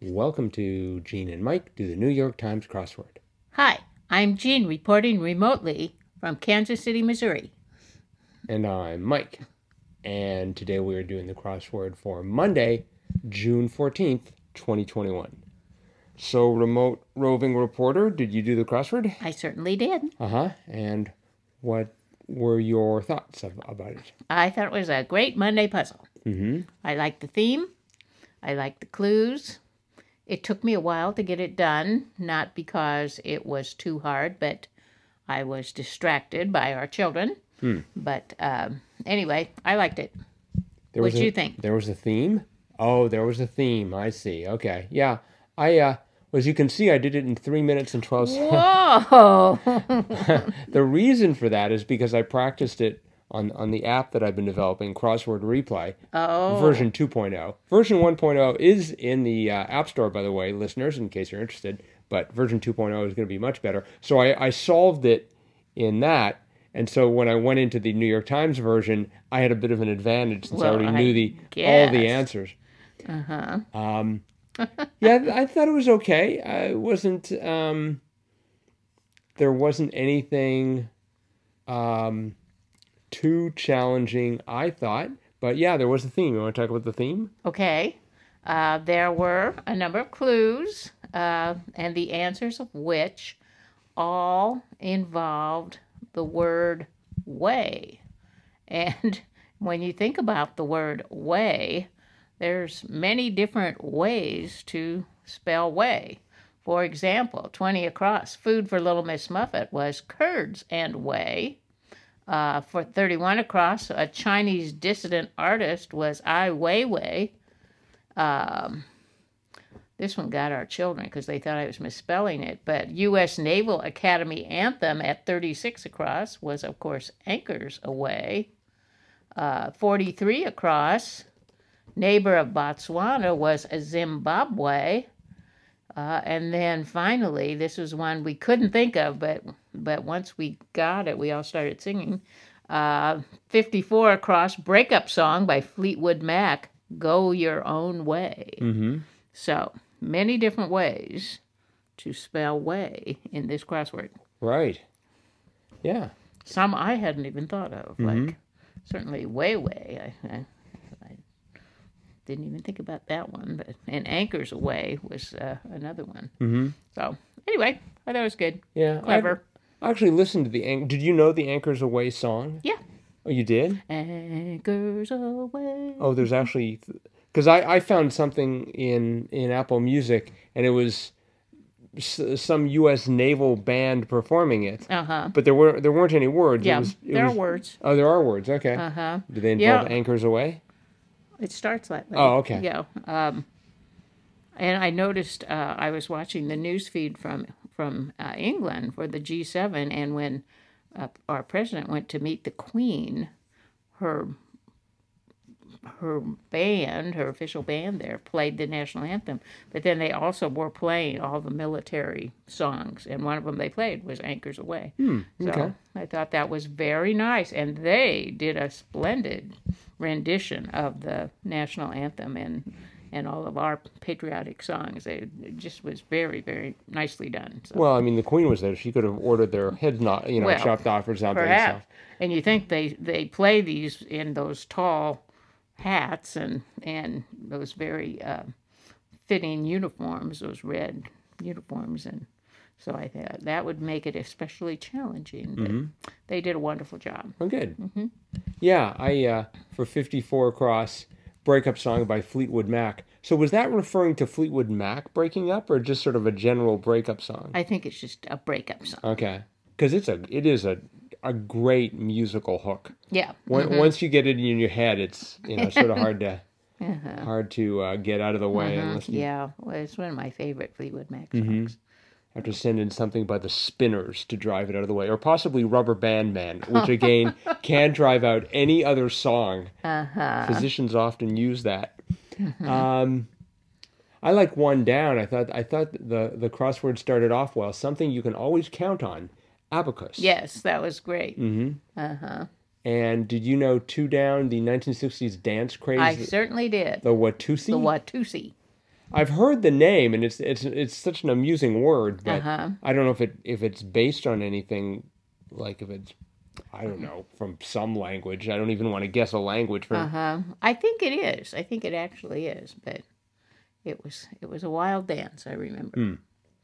Welcome to Gene and Mike do the New York Times crossword. Hi, I'm Jean reporting remotely from Kansas City, Missouri. And I'm Mike. And today we are doing the crossword for Monday, June 14th, 2021. So, remote roving reporter, did you do the crossword? I certainly did. And what were your thoughts about it? I thought it was a great Monday puzzle. Mm-hmm. I liked the theme. I liked the clues. It took me a while to get it done, not because it was too hard, but I was distracted by our children. But anyway, I liked it. What did you think? There was a theme? Oh, there was a theme. I see. Okay. Yeah. As you can see, I did it in 3 minutes and 12 seconds. Whoa! The reason for that is because I practiced it on the app that I've been developing, Crossword Replay, version 2.0. Version 1.0 is in the App Store, by the way, listeners, in case you're interested, but version 2.0 is going to be much better. So I solved it in that, and so when I went into the New York Times version, I had a bit of an advantage since I already knew all the answers. Uh-huh. Yeah, I thought it was okay. It wasn't. There wasn't anything too challenging, I thought. But yeah, there was a theme. You want to talk about the theme? Okay. There were a number of clues, and the answers of which all involved the word way. And when you think about the word way, there's many different ways to spell way. For example, 20 across, food for Little Miss Muffet was curds and whey. For 31 across, a Chinese dissident artist was Ai Weiwei. This one got our children because they thought I was misspelling it. But U.S. Naval Academy anthem at 36 across was, of course, Anchors Aweigh. 43 across, neighbor of Botswana was Zimbabwe. And then finally, this was one we couldn't think of, but once we got it, we all started singing. 54 across, breakup song by Fleetwood Mac, Go Your Own Way. Mm-hmm. So, many different ways to spell way in this crossword. Right. Yeah. Some I hadn't even thought of, like certainly way. I didn't even think about that one, but and Anchors Away was another one. Mm-hmm. So anyway, I thought it was good. Yeah. Clever. I actually listened to Did you know the Anchors Away song? Yeah. Oh, you did? Anchors Away. Oh, there's actually... Because I found something in Apple Music, and it was some U.S. naval band performing it. But there weren't any words. Yeah, there are words. Oh, there are words. Okay. Do they involve Anchors Away? It starts that way. Oh, okay. Yeah. And I noticed I was watching the news feed from England for the G7, and when our president went to meet the Queen, her band, her official band there, played the national anthem. But then they also were playing all the military songs, and one of them they played was Anchors Away. Okay. So I thought that was very nice, and they did a splendid rendition of the national anthem and all of our patriotic songs. It just was very, very nicely done. So. Well, I mean, the Queen was there. She could have ordered their heads chopped off or something. Perhaps. So. And you think they play these in those tall hats and those very fitting uniforms, those red uniforms, and so I thought that would make it especially challenging. But they did a wonderful job. Oh, good. Mm-hmm. Yeah, I for 54 across, breakup song by Fleetwood Mac. So was that referring to Fleetwood Mac breaking up, or just sort of a general breakup song? I think it's just a breakup song. Okay, because it is a great musical hook. Yeah. Once you get it in your head, it's sort of hard to get out of the way and listen. Yeah, well, it's one of my favorite Fleetwood Mac songs. Have to send in something by the Spinners to drive it out of the way, or possibly Rubber Band Man, which again can drive out any other song. Physicians often use that. I like one down. I thought the crossword started off well. Something you can always count on. Abacus. Yes, that was great. And did you know two down, the 1960s dance craze? I certainly did. The Watusi? The Watusi. I've heard the name, and it's such an amusing word, but Uh-huh. I don't know if it's based on anything, like if it's, I don't know, from some language. I don't even want to guess a language for. Uh-huh. I think it is. I think it actually is, but it was a wild dance, I remember.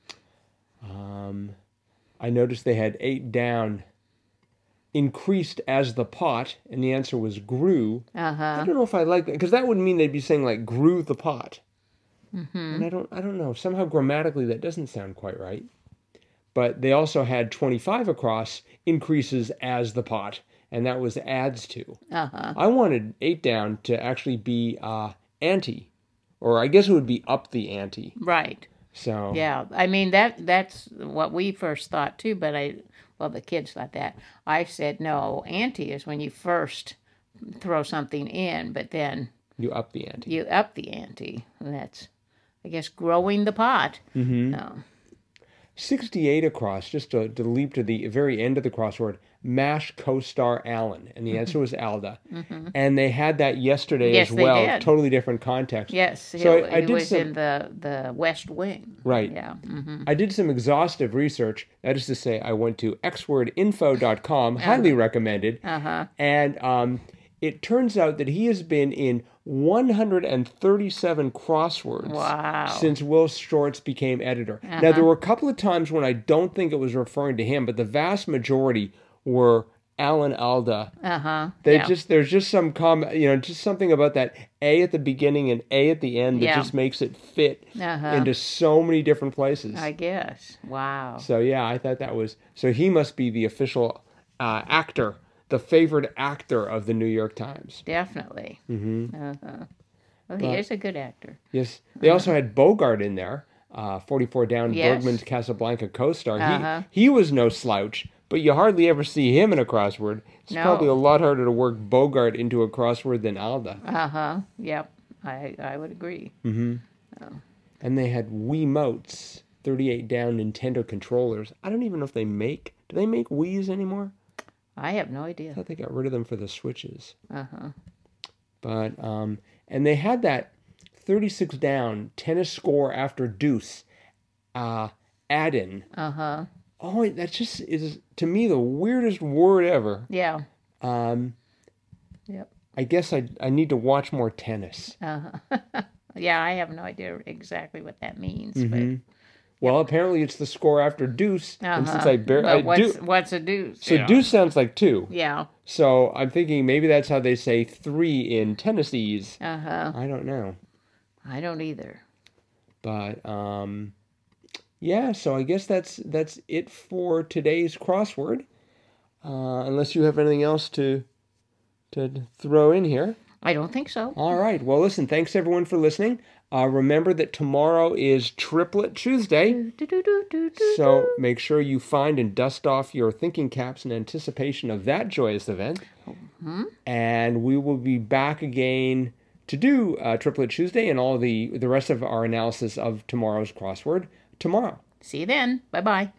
I noticed they had 8 down, increased as the pot, and the answer was grew. I don't know if I like that, because that would mean they'd be saying like grew the pot. And I don't know. Somehow grammatically that doesn't sound quite right. But they also had 25 across, increases as the pot, and that was adds to. I wanted 8 down to actually be ante, or I guess it would be up the ante. Right. So Yeah. I mean that's what we first thought too, but the kids thought that. I said no, ante is when you first throw something in, but then you up the ante. you up the ante. And that's, I guess, growing the pot. No. 68 across, just to leap to the very end of the crossword, MASH co-star Alan. And the answer was Alda. And they had that yesterday Yes, as they well. did. Totally different context. Yes, So it I did was some, in the West Wing. Right. Yeah. I did some exhaustive research. That is to say, I went to xwordinfo.com, highly recommended. And it turns out that he has been in 137 crosswords Wow. since Will Shortz became editor. Now, there were a couple of times when I don't think it was referring to him, but the vast majority were Alan Alda. There's just some just something about that A at the beginning and A at the end that just makes it fit into so many different places. I guess. Wow. So yeah, I thought that was, so he must be the official actor, the favored actor of the New York Times. Definitely. Well, he is a good actor. Yes. They also had Bogart in there, 44 down, Yes. Bergman's Casablanca co-star. He was no slouch, but you hardly ever see him in a crossword. It's No. probably a lot harder to work Bogart into a crossword than Alda. Yep. I would agree. And they had Wiimotes, 38 down Nintendo controllers. I don't even know if do they make Wii's anymore? I have no I idea. thought they got rid of them for the Switches. But, and they had that 36 down tennis score after deuce, add-in. Oh, that just is, to me, the weirdest word ever. Yeah. Yep. I guess I need to watch more tennis. Yeah, I have no idea exactly what that means. But Well, apparently it's the score after deuce, and since I barely... What's a deuce? So deuce sounds like 2. Yeah. So I'm thinking maybe that's how they say 3 in Tennessee's. I don't know. I don't either. But yeah, so I guess that's it for today's crossword. Unless you have anything else to throw in here. I don't think so. All right. Well, listen, thanks everyone for listening. Remember that tomorrow is Triplet Tuesday. So make sure you find and dust off your thinking caps in anticipation of that joyous event. And we will be back again to do Triplet Tuesday and all the rest of our analysis of tomorrow's crossword tomorrow. See you then. Bye-bye.